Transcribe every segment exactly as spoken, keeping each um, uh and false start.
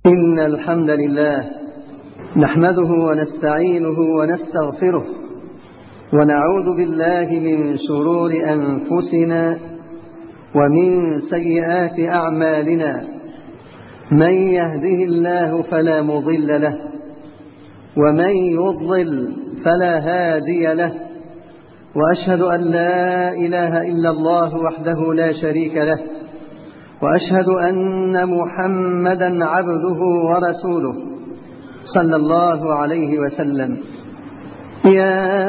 إن الحمد لله نحمده ونستعينه ونستغفره ونعوذ بالله من شرور أنفسنا ومن سيئات أعمالنا. من يهده الله فلا مضل له ومن يضلل فلا هادي له، وأشهد أن لا إله إلا الله وحده لا شريك له، وأشهد أن محمدا عبده ورسوله صلى الله عليه وسلم. يا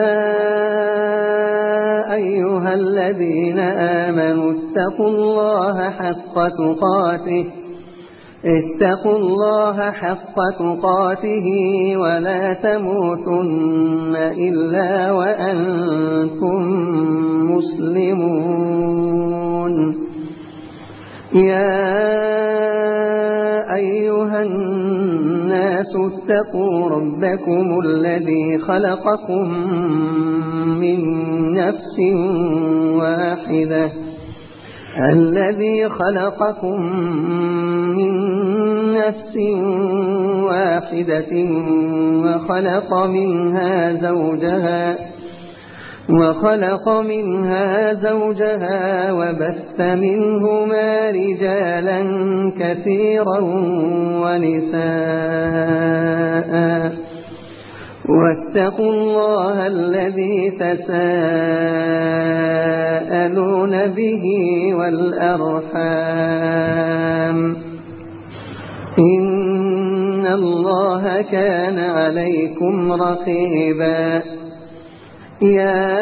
أيها الذين آمنوا اتقوا الله حق تقاته اتقوا الله حق تقاته ولا تموتن إلا وأنتم مسلمون. يا أيها الناس اتقوا ربكم الذي خلقكم من نفس واحدة الذي خلقكم من نفس واحدة وخلق منها زوجها وخلق منها زوجها وبث منهما رجالا كثيرا ونساء، واتقوا الله الذي تساءلون به والأرحام إن الله كان عليكم رقيبا. يا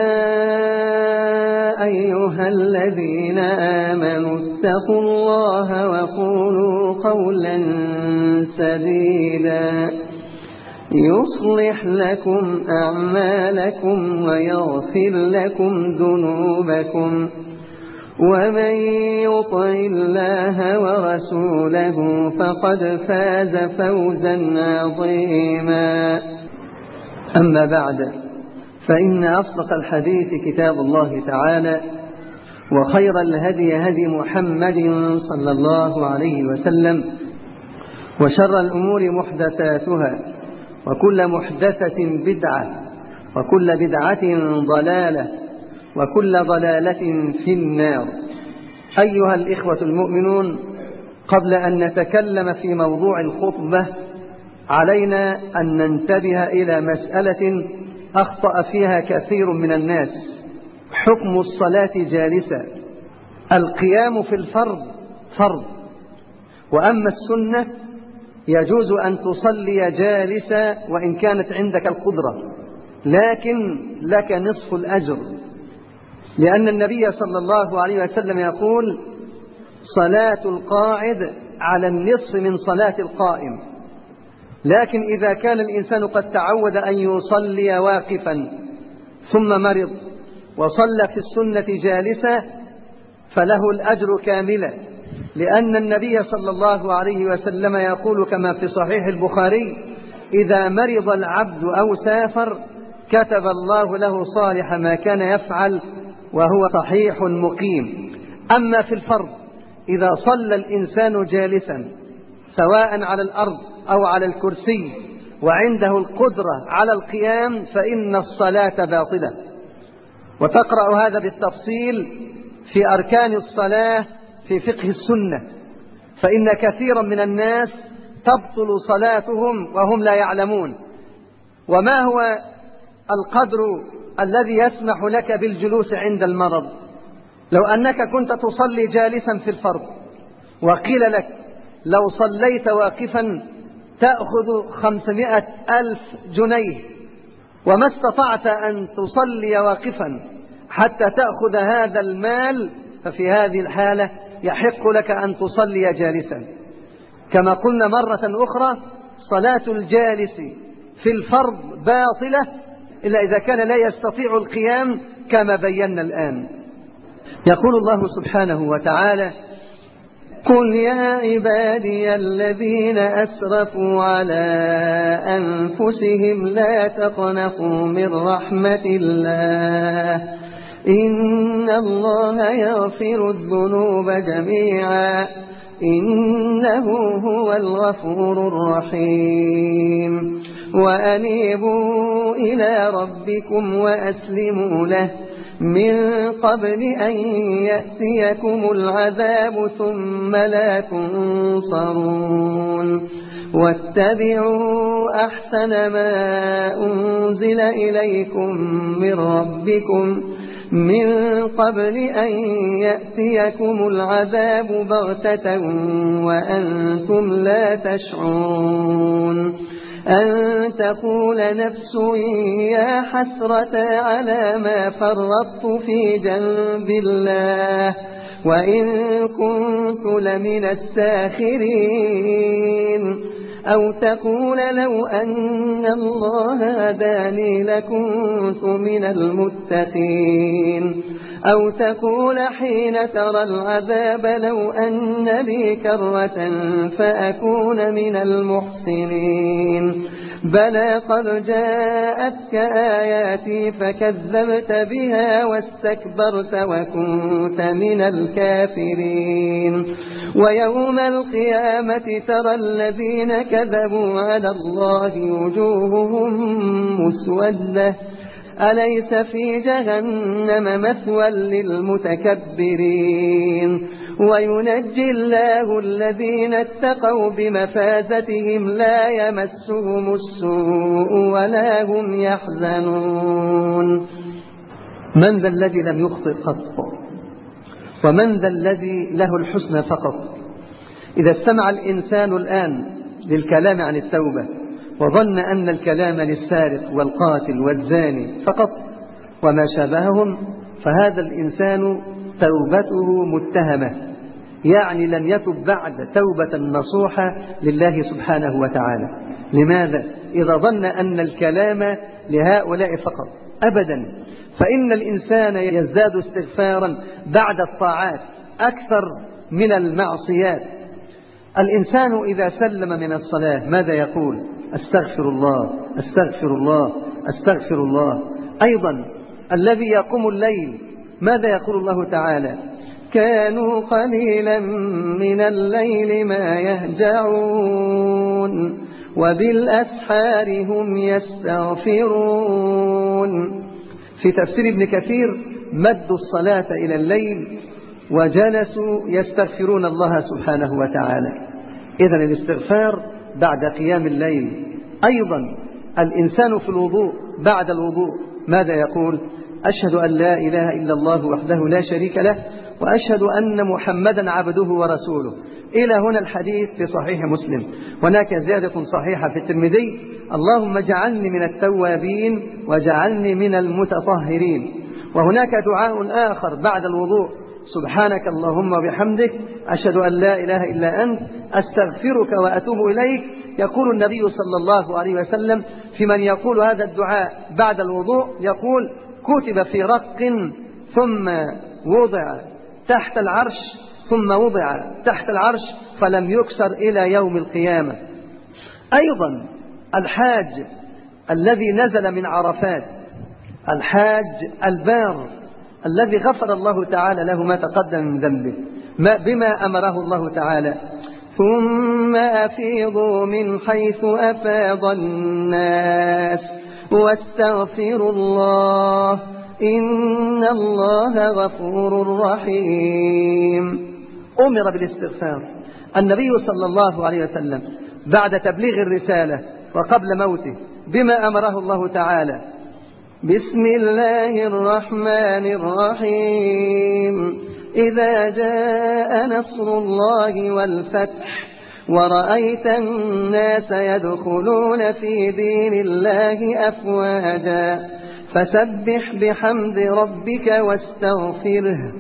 أيها الذين آمنوا اتقوا الله وقولوا قولا سديدا يصلح لكم أعمالكم ويغفر لكم ذنوبكم، ومن يطع الله ورسوله فقد فاز فوزا عظيما. أما بعد، فإن أصدق الحديث كتاب الله تعالى، وخير الهدي هدي محمد صلى الله عليه وسلم، وشر الأمور محدثاتها، وكل محدثة بدعة، وكل بدعة ضلالة، وكل ضلالة في النار. أيها الإخوة المؤمنون، قبل أن نتكلم في موضوع الخطبة علينا أن ننتبه إلى مسألة أخطأ فيها كثير من الناس: حكم الصلاة جالسا. القيام في الفرض فرض، وأما السنة يجوز أن تصلي جالسا وإن كانت عندك القدرة، لكن لك نصف الأجر، لأن النبي صلى الله عليه وسلم يقول: صلاة القاعد على النصف من صلاة القائم. لكن إذا كان الإنسان قد تعود أن يصلي واقفا ثم مرض وصلى في السنة جالسا فله الأجر كاملا، لأن النبي صلى الله عليه وسلم يقول كما في صحيح البخاري: إذا مرض العبد أو سافر كتب الله له صالح ما كان يفعل وهو صحيح مقيم. أما في الفرض، إذا صلى الإنسان جالسا سواء على الأرض أو على الكرسي وعنده القدرة على القيام فإن الصلاة باطلة. وتقرأ هذا بالتفصيل في أركان الصلاة في فقه السنة، فإن كثيرا من الناس تبطل صلاتهم وهم لا يعلمون. وما هو القدر الذي يسمح لك بالجلوس عند المرض؟ لو أنك كنت تصلي جالسا في الفرض وقيل لك لو صليت واقفا تأخذ خمسمائة ألف جنيه، وما استطعت أن تصلي واقفا حتى تأخذ هذا المال، ففي هذه الحالة يحق لك أن تصلي جالسا. كما قلنا مرة أخرى: صلاة الجالس في الفرض باطلة إلا إذا كان لا يستطيع القيام كما بينا الآن. يقول الله سبحانه وتعالى: قل يا عبادي الذين أسرفوا على أنفسهم لا تقنطوا من رحمة الله إن الله يغفر الذنوب جميعا إنه هو الغفور الرحيم وأنيبوا إلى ربكم وأسلموا له من قبل أن يأتيكم العذاب ثم لا تنصرون واتبعوا أحسن ما أنزل إليكم من ربكم من قبل أن يأتيكم العذاب بغتة وأنتم لا تشعرون أن تقول نفس يا حسرة على ما فرطت في جنب الله وإن كنت لمن الساخرين أو تقول لو أن الله هداني لكنت من المتقين أو تقول حين ترى العذاب لو أن لي كرة فأكون من المحسنين بلى قد جاءتك آياتي فكذبت بها واستكبرت وكنت من الكافرين ويوم القيامة ترى الذين كذبوا على الله وجوههم مسودة أليس في جهنم مثوى للمتكبرين وينجي الله الذين اتقوا بمفازتهم لا يمسهم السوء ولا هم يحزنون من ذا الذي لم يخطئ قط ومن ذا الذي له الحسنى فقط إذا استمع الإنسان الآن للكلام عن التوبة وظن أن الكلام للسارق والقاتل والزاني فقط وما شابههم فهذا الإنسان توبته متهمة يعني لم يتب بعد توبة نصوحة لله سبحانه وتعالى. لماذا؟ إذا ظن أن الكلام لهؤلاء فقط أبدا، فإن الإنسان يزداد استغفارا بعد الطاعات أكثر من المعصيات. الإنسان إذا سلم من الصلاة ماذا يقول؟ أستغفر الله أستغفر الله أستغفر الله. أيضا الذي يقوم الليل ماذا يقول الله تعالى؟ كانوا قليلا من الليل ما يهجعون وبالأسحار هم يستغفرون. في تفسير ابن كثير مدوا الصلاة إلى الليل وجلسوا يستغفرون الله سبحانه وتعالى. إذن الاستغفار بعد قيام الليل. أيضا الإنسان في الوضوء بعد الوضوء ماذا يقول؟ أشهد أن لا إله إلا الله وحده لا شريك له وأشهد أن محمدا عبده ورسوله. إلى هنا الحديث في صحيح مسلم. هناك زيادة صحيحة في الترمذي: اللهم اجعلني من التوابين واجعلني من المتطهرين. وهناك دعاء آخر بعد الوضوء: سبحانك اللهم وبحمدك أشهد أن لا إله إلا أنت أستغفرك وأتوب إليك. يقول النبي صلى الله عليه وسلم في من يقول هذا الدعاء بعد الوضوء يقول: كتب في رق ثم وضع تحت العرش ثم وضع تحت العرش فلم يكسر إلى يوم القيامة. أيضا الحاج الذي نزل من عرفات، الحاج البار الذي غفر الله تعالى له ما تقدم من ذنبه بما أمره الله تعالى: ثم أفيضوا من حيث أفاض الناس واستغفروا الله إن الله غفور رحيم. أمر بالاستغفار النبي صلى الله عليه وسلم بعد تبليغ الرسالة وقبل موته بما أمره الله تعالى: بسم الله الرحمن الرحيم إذا جاء نصر الله والفتح ورأيت الناس يدخلون في دين الله أفواجا فسبح بحمد ربك واستغفره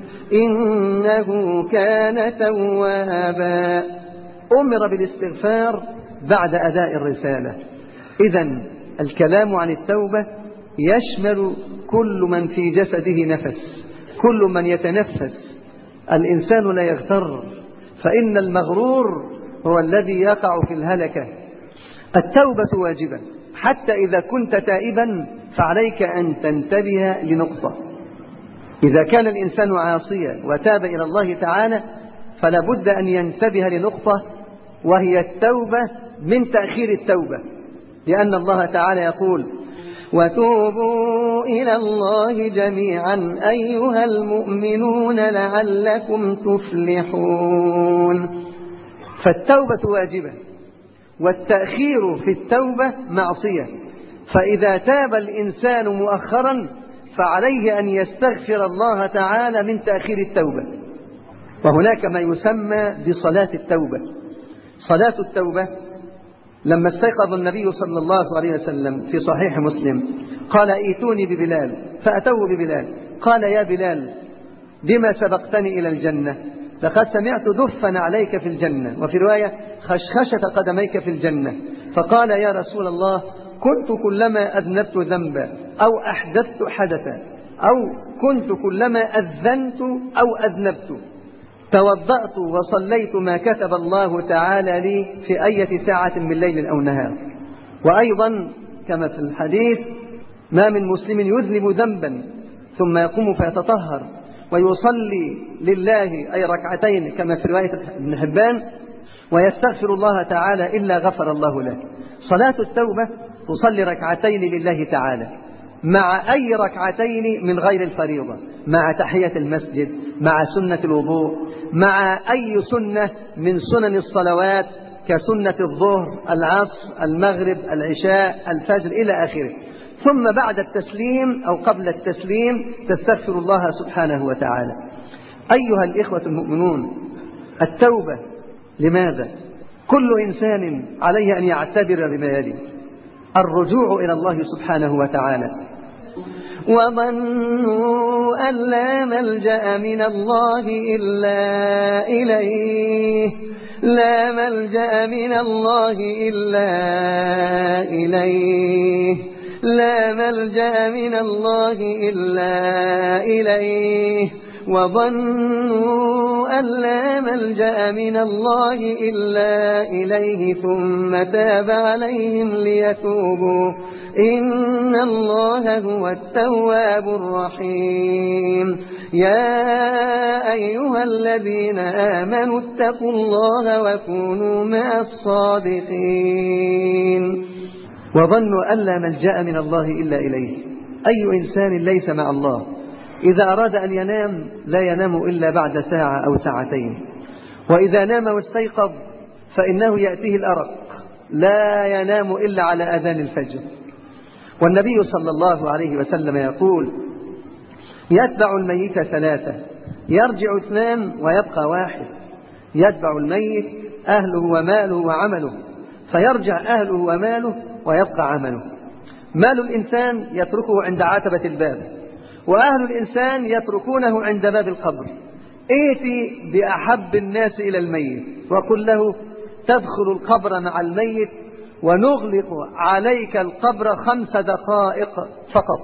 إنه كان توابا. أمر بالاستغفار بعد أداء الرسالة. إذن الكلام عن التوبة يشمل كل من في جسده نفس، كل من يتنفس. الإنسان لا يغتر، فإن المغرور هو الذي يقع في الهلكة. التوبة واجبة، حتى إذا كنت تائبا فعليك أن تنتبه لنقطة: إذا كان الإنسان عاصيا وتاب إلى الله تعالى فلا بد أن ينتبه لنقطة، وهي التوبة من تأخير التوبة، لأن الله تعالى يقول: وتوبوا إلى الله جميعا أيها المؤمنون لعلكم تفلحون. فالتوبة واجبة، والتأخير في التوبة معصية، فإذا تاب الإنسان مؤخرا فعليه أن يستغفر الله تعالى من تأخير التوبة. وهناك ما يسمى بصلاة التوبة. صلاة التوبة لما استيقظ النبي صلى الله عليه وسلم في صحيح مسلم قال: ائتوني ببلال، فأتوه ببلال. قال: يا بلال، بما سبقتني إلى الجنة؟ لقد سمعت دفا عليك في الجنة، وفي رواية خشخشة قدميك في الجنة. فقال: يا رسول الله، كنت كلما أذنبت ذنبا أو أحدثت حدثا أو كنت كلما أذنت أو أذنبت توضأت وصليت ما كتب الله تعالى لي في أي ساعة من ليل أو نهار. وأيضا كما في الحديث: ما من مسلم يذنب ذنبا ثم يقوم فيتطهر ويصلي لله أي ركعتين كما في رواية ابن حبان ويستغفر الله تعالى إلا غفر الله له. صلاة التوبة تصلي ركعتين لله تعالى مع أي ركعتين من غير الفريضة، مع تحية المسجد، مع سنة الوضوء، مع أي سنة من سنن الصلوات كسنة الظهر، العصر، المغرب، العشاء، الفجر إلى آخره. ثم بعد التسليم أو قبل التسليم تستغفر الله سبحانه وتعالى. أيها الإخوة المؤمنون، التوبة لماذا؟ كل إنسان عليه أن يعتبر بما يلي: الرجوع إلى الله سبحانه وتعالى، وظنوا أن لا ملجأ من الله إلا إليه لا ملجأ من الله إلا إليه لا ملجأ من الله إلا إليه وظنوا أن لا ملجأ من الله إلا إليه ثم تاب عليهم ليتوبوا إن الله هو التواب الرحيم. يا أيها الذين آمنوا اتقوا الله وكونوا مع الصادقين. وظنوا أن لا ملجأ من الله إلا إليه. أي إنسان ليس مع الله إذا أراد أن ينام لا ينام إلا بعد ساعة أو ساعتين، وإذا نام واستيقظ فإنه يأتيه الأرق، لا ينام إلا على أذان الفجر. والنبي صلى الله عليه وسلم يقول: يتبع الميت ثلاثة، يرجع اثنان ويبقى واحد. يتبع الميت أهله وماله وعمله، فيرجع أهله وماله ويبقى عمله. مال الإنسان يتركه عند عتبة الباب، وأهل الإنسان يتركونه عند باب القبر. ائتي بأحب الناس إلى الميت وقل له: تدخل القبر مع الميت ونغلق عليك القبر خمس دقائق فقط.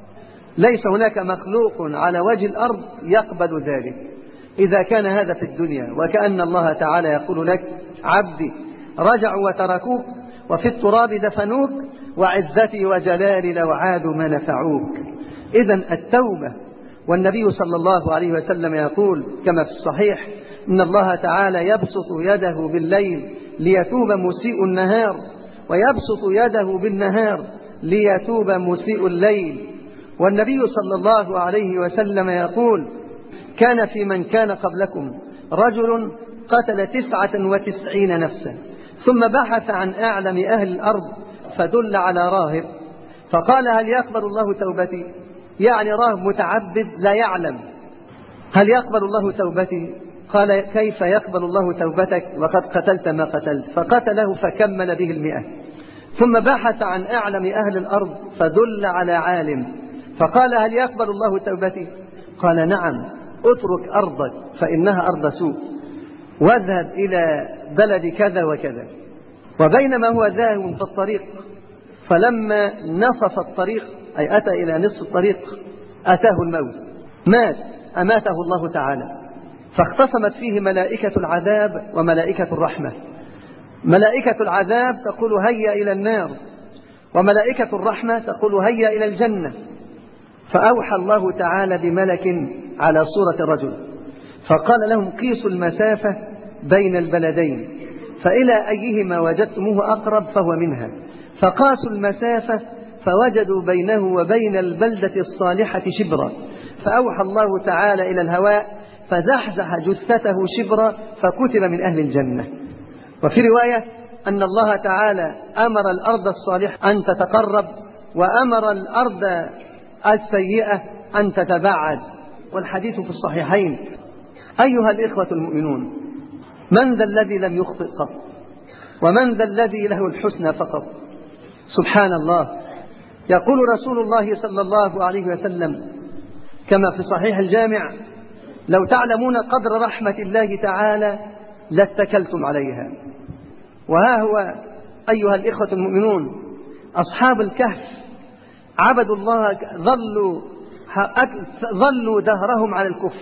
ليس هناك مخلوق على وجه الأرض يقبل ذلك. إذا كان هذا في الدنيا، وكأن الله تعالى يقول لك: عبدي رجعوا وتركوك وفي التراب دفنوك وعزتي وجلالي لو عادوا ما نفعوك. إذن التوبة. والنبي صلى الله عليه وسلم يقول كما في الصحيح: إن الله تعالى يبسط يده بالليل ليتوب مسيء النهار، ويبسط يده بالنهار ليتوب مسيء الليل. والنبي صلى الله عليه وسلم يقول: كان في من كان قبلكم رجل قتل تسعة وتسعين نفسا ثم بحث عن أعلم أهل الأرض فدل على راهب فقال: هل يقبل الله توبتي؟ يعني راهب متعبد لا يعلم، هل يقبل الله توبتي؟ قال: كيف يقبل الله توبتك وقد قتلت ما قتلت؟ فقتله فكمل به المئة. ثم بحث عن أعلم أهل الأرض فدل على عالم فقال: هل يقبل الله توبتي؟ قال: نعم، اترك أرضك فإنها أرض سوء واذهب إلى بلد كذا وكذا. وبينما هو ذاهب في الطريق فلما نصف الطريق أي أتى إلى نصف الطريق أتاه الموت، مات، أماته الله تعالى. فاختصمت فيه ملائكة العذاب وملائكة الرحمة. ملائكة العذاب تقول: هيا إلى النار، وملائكة الرحمة تقول: هيا إلى الجنة. فأوحى الله تعالى بملك على صورة رجل فقال لهم قيسوا المسافة بين البلدين فإلى أيهما وجدتموه أقرب فهو منها. فقاسوا المسافة فوجدوا بينه وبين البلدة الصالحة شبرا، فأوحى الله تعالى إلى الهواء فزحزح جثته شبرا فكتب من أهل الجنة. وفي رواية أن الله تعالى أمر الأرض الصالحة أن تتقرب وأمر الأرض السيئة أن تتبعد، والحديث في الصحيحين. أيها الإخوة المؤمنون، من ذا الذي لم يخطئ قط؟ ومن ذا الذي له الحسنى فقط؟ سبحان الله. يقول رسول الله صلى الله عليه وسلم كما في صحيح الجامع: لو تعلمون قدر رحمة الله تعالى لاتكلتم عليها. وها هو أيها الإخوة المؤمنون، أصحاب الكهف عبدوا الله، ظلوا ظلوا دهرهم على الكفر،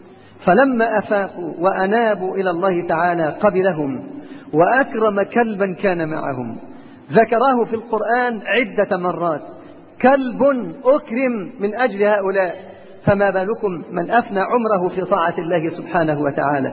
فلما أفاقوا وأنابوا إلى الله تعالى قبلهم وأكرم كلبا كان معهم، ذكراه في القرآن عدة مرات، كلب أكرم من أجل هؤلاء، فما بالكم من أفنى عمره في طاعة الله سبحانه وتعالى.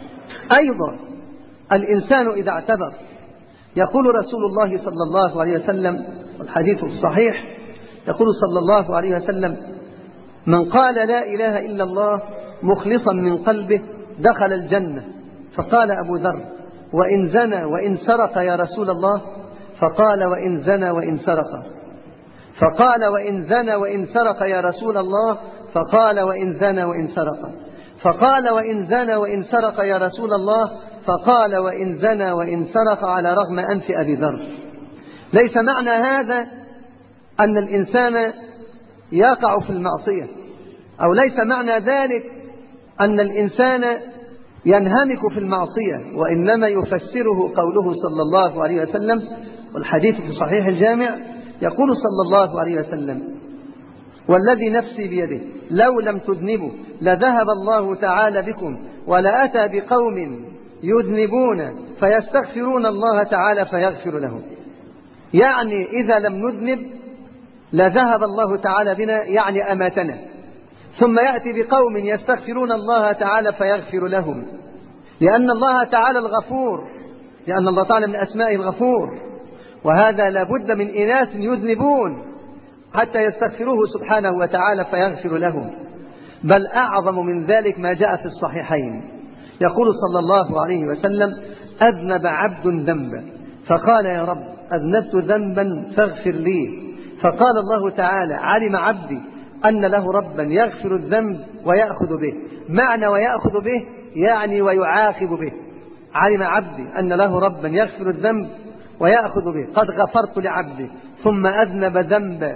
أيضا الإنسان إذا اعتبر، يقول رسول الله صلى الله عليه وسلم والحديث الصحيح، يقول صلى الله عليه وسلم: من قال لا إله إلا الله مخلصا من قلبه دخل الجنة. فقال أبو ذر: وإن زنى وإن سرق يا رسول الله؟ فقال: وإن زنى وإن سرق. فقال: وإن زنى وإن سرق يا رسول الله؟ فقال: وإن زنى وإن سرق. فقال: وإن زنى وإن سرق يا رسول الله؟ فقال: وإن زنى وإن سرق، على رغم أنف أبي ذر. ليس معنى هذا أن الإنسان يقع في المعصية، أو ليس معنى ذلك أن الإنسان ينهمك في المعصية، وإنما يفسره قوله صلى الله عليه وسلم، والحديث في صحيح الجامع، يقول صلى الله عليه وسلم: والذي نفسي بيده لو لم تذنبوا لذهب الله تعالى بكم ولأتى بقوم يذنبون فيستغفرون الله تعالى فيغفر لهم. يعني إذا لم نذنب لذهب الله تعالى بنا، يعني أماتنا، ثم يأتي بقوم يستغفرون الله تعالى فيغفر لهم، لأن الله تعالى الغفور، لأن الله تعالى من أسمائه الغفور، وهذا لابد من إناس يذنبون حتى يستغفروه سبحانه وتعالى فيغفر لهم. بل أعظم من ذلك ما جاء في الصحيحين، يقول صلى الله عليه وسلم: أذنب عبد ذنبا فقال: يا رب أذنبت ذنبا فاغفر لي. فقال الله تعالى: علم عبدي أن له ربا يغفر الذنب ويأخذ به. معنى ويأخذ به يعني ويعاقب به. علم عبدي أن له ربا يغفر الذنب ويأخذ به، قد غفرت لعبدي ثم أذنب ذنبا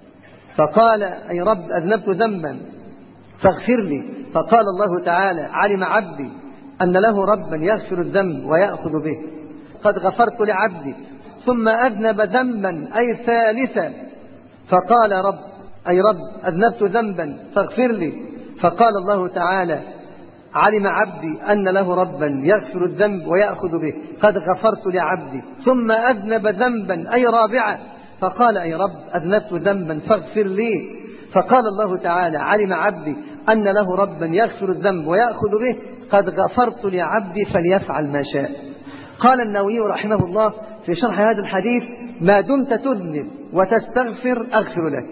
فقال: أي رب أذنبت ذنبا فاغفر لي. فقال الله تعالى: علم عبدي أن له ربا يغفر الذنب ويأخذ به، قد غفرت لعبدي ثم أذنب ذنبا أي ثالثا فقال: رب أي رب أذنبت ذنبا فاغفر لي. فقال الله تعالى: علم عبدي أن له ربا يغفر الذنب ويأخذ به، قد غفرت لعبدي ثم أذنب ذنبا أي رابعا فقال: أي رب أذنبت ذنبا فاغفر لي. فقال الله تعالى: علم عبدي أن له ربا يغفر الذنب ويأخذ به، قد غفرت لعبدي فليفعل ما شاء. قال النووي رحمه الله في شرح هذا الحديث: ما دمت تذنب وتستغفر أغفر لك.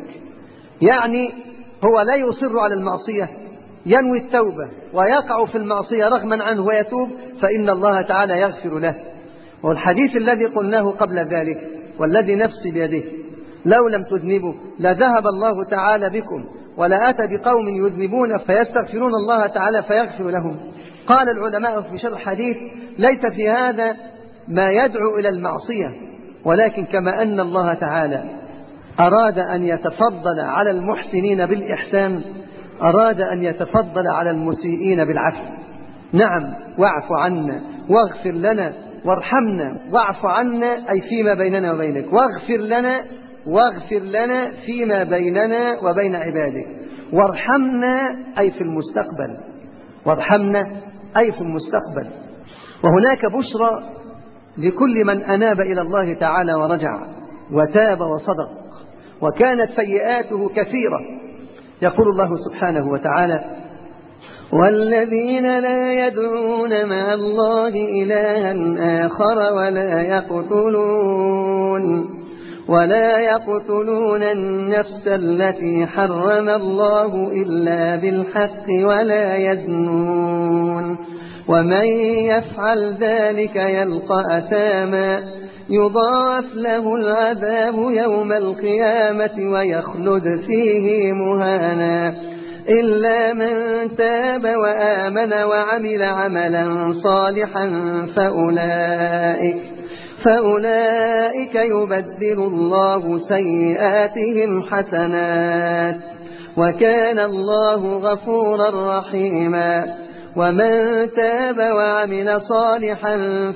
يعني هو لا يصر على المعصية، ينوي التوبة ويقع في المعصية رغما عنه ويتوب، فإن الله تعالى يغفر له. والحديث الذي قلناه قبل ذلك: والذي نفسي بيده لو لم تذنبوا لذهب الله تعالى بكم ولأتى بقوم يذنبون فيستغفرون الله تعالى فيغفر لهم. قال العلماء في شرح الحديث: ليس في هذا ما يدعو إلى المعصية، ولكن كما أن الله تعالى أراد أن يتفضل على المحسنين بالإحسان، أراد أن يتفضل على المسيئين بالعفو. نعم، واعف عنا واغفر لنا وارحمنا. واعف عنا أي فيما بيننا وبينك، واغفر لنا واغفر لنا فيما بيننا وبين عبادك، وارحمنا أي في المستقبل، وارحمنا أي في المستقبل. وهناك بشرى لكل من أناب إلى الله تعالى ورجع وتاب وصدق وكانت سيئاته كثيرة. يقول الله سبحانه وتعالى: والذين لا يدعون مع الله إلها آخر ولا يقتلون ولا يقتلون النفس التي حرم الله إلا بالحق ولا يزنون ومن يفعل ذلك يلقى أثاما يضاعف له العذاب يوم القيامة ويخلد فيه مهانا إلا من تاب وآمن وعمل عملا صالحا فأولئك فأولئك يبدل الله سيئاتهم حسنات وكان الله غفورا رحيما ومن تاب وعمل صالحا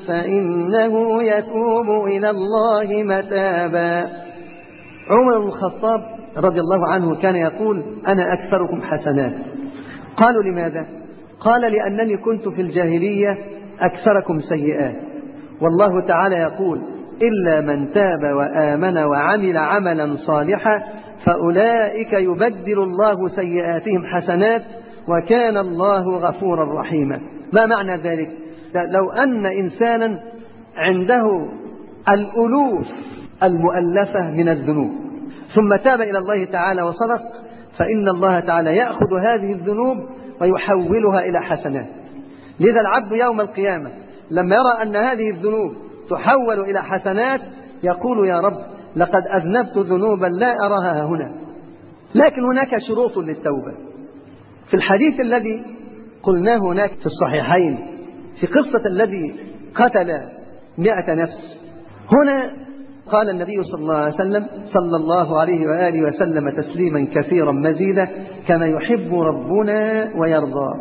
فإنه يتوب إلى الله متابا. عمر بن الخطاب رضي الله عنه كان يقول أنا أكثركم حسنات. قالوا لماذا؟ قال لأنني كنت في الجاهلية أكثركم سيئات، والله تعالى يقول إلا من تاب وآمن وعمل عملا صالحا فأولئك يبدل الله سيئاتهم حسنات وكان الله غفورا رحيما. ما معنى ذلك؟ لو أن إنسانا عنده الألوف المؤلفة من الذنوب ثم تاب إلى الله تعالى وصدق، فإن الله تعالى يأخذ هذه الذنوب ويحولها إلى حسنات. لذا العبد يوم القيامة لما يرى أن هذه الذنوب تحول إلى حسنات يقول يا رب لقد أذنبت ذنوبا لا أراها هنا. لكن هناك شروط للتوبة. في الحديث الذي قلناه هناك في الصحيحين في قصة الذي قتل مئة نفس، هنا قال النبي صلى الله عليه وسلم صلى الله عليه وآله وسلم تسليما كثيرا مزيدا كما يحب ربنا ويرضى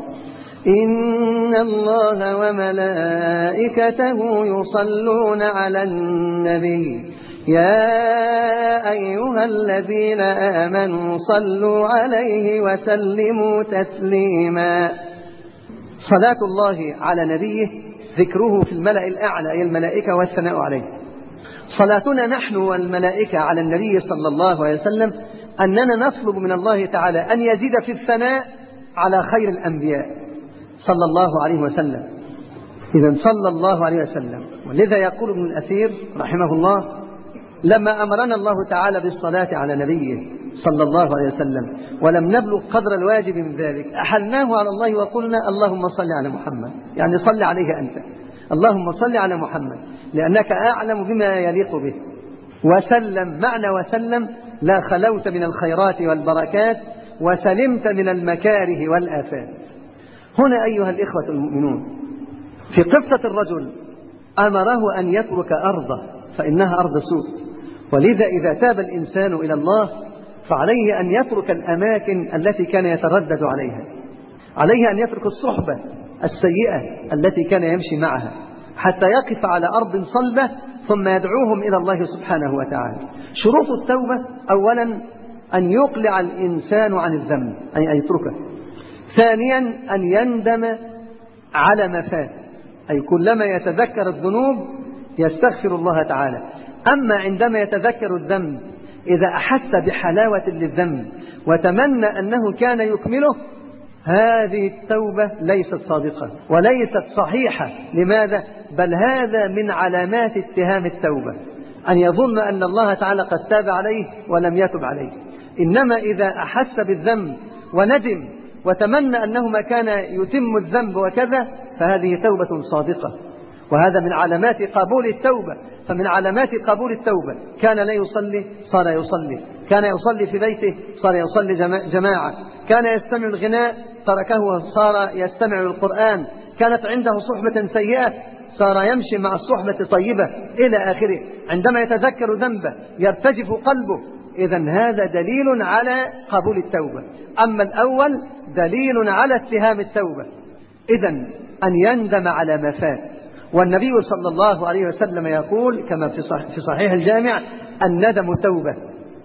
إن الله وملائكته يصلون على النبي يا أيها الذين آمنوا صلوا عليه وسلموا تسليما. صلاة الله على نبيه ذكره في الملأ الأعلى أي الملائكة والثناء عليه. صلاتنا نحن والملائكة على النبي صلى الله عليه وسلم أننا نطلب من الله تعالى أن يزيد في الثناء على خير الأنبياء صلى الله عليه وسلم. إذا صلى الله عليه وسلم. ولذا يقول ابن الأثير رحمه الله لما أمرنا الله تعالى بالصلاة على نبيه صلى الله عليه وسلم ولم نبلغ قدر الواجب من ذلك أحلناه على الله وقلنا اللهم صل على محمد، يعني صل عليه أنت، اللهم صل على محمد لأنك أعلم بما يليق به. وسلم معنى وسلم لا خلوت من الخيرات والبركات وسلمت من المكاره والآفات. هنا أيها الإخوة المؤمنون في قصة الرجل أمره أن يترك أرضه فإنها أرض سوء، ولذا إذا تاب الإنسان إلى الله فعليه أن يترك الأماكن التي كان يتردد عليها، عليه أن يترك الصحبة السيئة التي كان يمشي معها حتى يقف على أرض صلبة ثم يدعوهم إلى الله سبحانه وتعالى. شروط التوبة أولا أن يقلع الإنسان عن الذنب أي أن يتركه. ثانيا أن يندم على ما فات أي كلما يتذكر الذنوب يستغفر الله تعالى. أما عندما يتذكر الذنب إذا أحس بحلاوة للذنب وتمنى أنه كان يكمله هذه التوبة ليست صادقة وليست صحيحة. لماذا؟ بل هذا من علامات اتهام التوبة أن يظن أن الله تعالى قد تاب عليه ولم يتب عليه. إنما إذا أحس بالذنب وندم وتمنى أنه ما كان يتم الذنب وكذا فهذه توبة صادقة، وهذا من علامات قبول التوبة. فمن علامات قبول التوبة كان لا يصلي صار يصلي، كان يصلي في بيته صار يصلي جماعة، كان يستمع الغناء تركه وصار يستمع القرآن، كانت عنده صحبة سيئة صار يمشي مع الصحبة طيبة إلى آخره. عندما يتذكر ذنبه يرتجف قلبه. إذن هذا دليل على قبول التوبة. أما الأول دليل على اتهام التوبة. إذن أن يندم على ما فات. والنبي صلى الله عليه وسلم يقول كما في صحيح الجامع الندم توبة،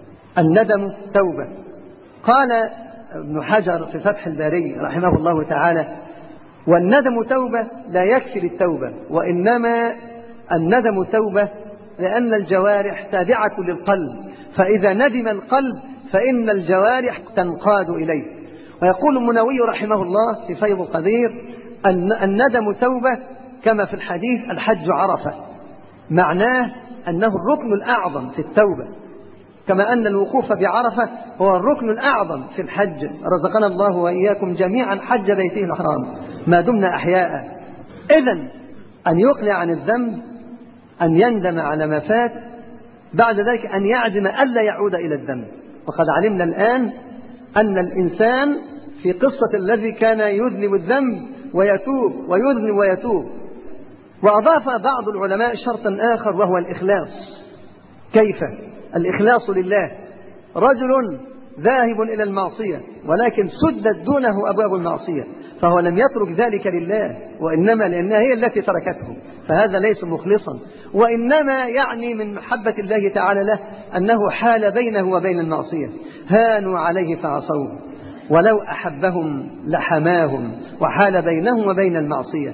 الندم توبة. قال ابن حجر في فتح الباري رحمه الله تعالى والندم توبة لا يكفي للتوبة، وإنما الندم توبة لأن الجوارح تابعة للقلب، فإذا ندم القلب فإن الجوارح تنقاد إليه. ويقول المنوي رحمه الله في فيض القدير أن الندم توبة كما في الحديث الحج عرفة، معناه أنه الركن الأعظم في التوبة، كما أن الوقوف بعرفة هو الركن الأعظم في الحج. رزقنا الله وإياكم جميعا حج بيته الحرام ما دمنا أحياء. إذن أن يقلع عن الذنب، أن يندم على ما فات، بعد ذلك أن يعزم ألا يعود إلى الذنب. وقد علمنا الآن أن الإنسان في قصة الذي كان يذنب الذنب ويتوب ويذنب ويتوب. وأضاف بعض العلماء شرطا آخر وهو الإخلاص. كيف؟ الإخلاص لله. رجل ذاهب إلى المعصية ولكن سدت دونه أبواب المعصية، فهو لم يترك ذلك لله، وإنما لأنها هي التي تركته، فهذا ليس مخلصا، وإنما يعني من محبة الله تعالى له أنه حال بينه وبين المعصية. هانوا عليه فعصوه، ولو أحبهم لحماهم، وحال بينهم وبين المعصية.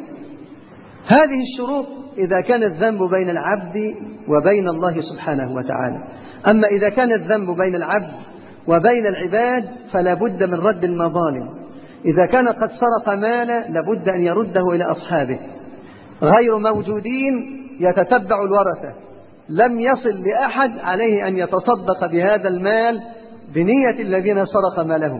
هذه الشروط إذا كان الذنب بين العبد وبين الله سبحانه وتعالى. أما إذا كان الذنب بين العبد وبين العباد فلا بد من رد المظالم. إذا كان قد سرق مالا لابد أن يرده إلى أصحابه، غير موجودين يتتبع الورثة، لم يصل لأحد عليه أن يتصدق بهذا المال بنية الذين سرق مالهم.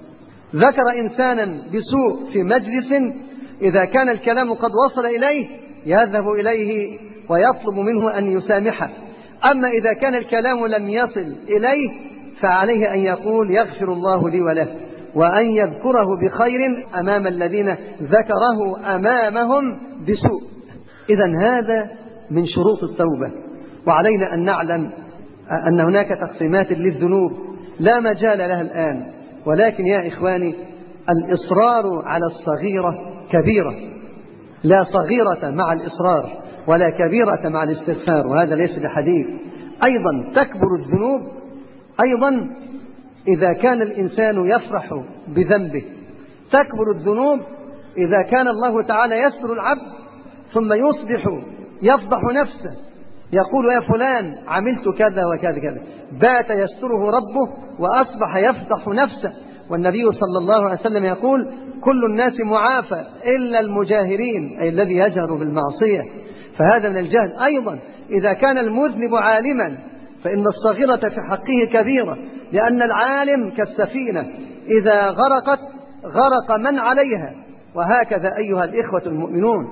ذكر إنسانا بسوء في مجلس، إذا كان الكلام قد وصل إليه يذهب إليه ويطلب منه أن يسامحه. أما إذا كان الكلام لم يصل إليه فعليه أن يقول يغفر الله لي وله، وأن يذكره بخير أمام الذين ذكره أمامهم بسوء. إذن هذا من شروط التوبة. وعلينا أن نعلم أن هناك تقسيمات للذنوب لا مجال لها الآن، ولكن يا إخواني الإصرار على الصغيرة كبيرة، لا صغيرة مع الإصرار ولا كبيرة مع الاستغفار، وهذا ليس بحديث. أيضا تكبر الذنوب أيضا إذا كان الإنسان يفرح بذنبه. تكبر الذنوب إذا كان الله تعالى يستر العبد ثم يصبح يفضح نفسه، يقول يا فلان عملت كذا وكذا كذا، بات يستره ربه وأصبح يفضح نفسه. والنبي صلى الله عليه وسلم يقول كل الناس معافى إلا المجاهرين، أي الذي يجهر بالمعصية، فهذا من الجهل. أيضا إذا كان المذنب عالما فإن الصغيرة في حقه كبيرة، لأن العالم كالسفينة إذا غرقت غرق من عليها، وهكذا أيها الإخوة المؤمنون.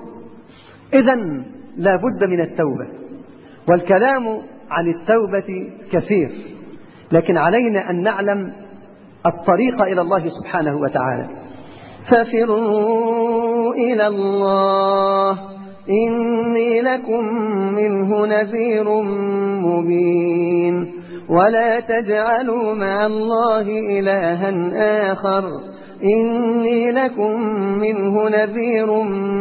إذن لا بد من التوبة، والكلام عن التوبة كثير، لكن علينا أن نعلم الطريق إلى الله سبحانه وتعالى. ففروا إلى الله إني لكم منه نذير مبين ولا تجعلوا مع الله إلها آخر إني لكم منه نذير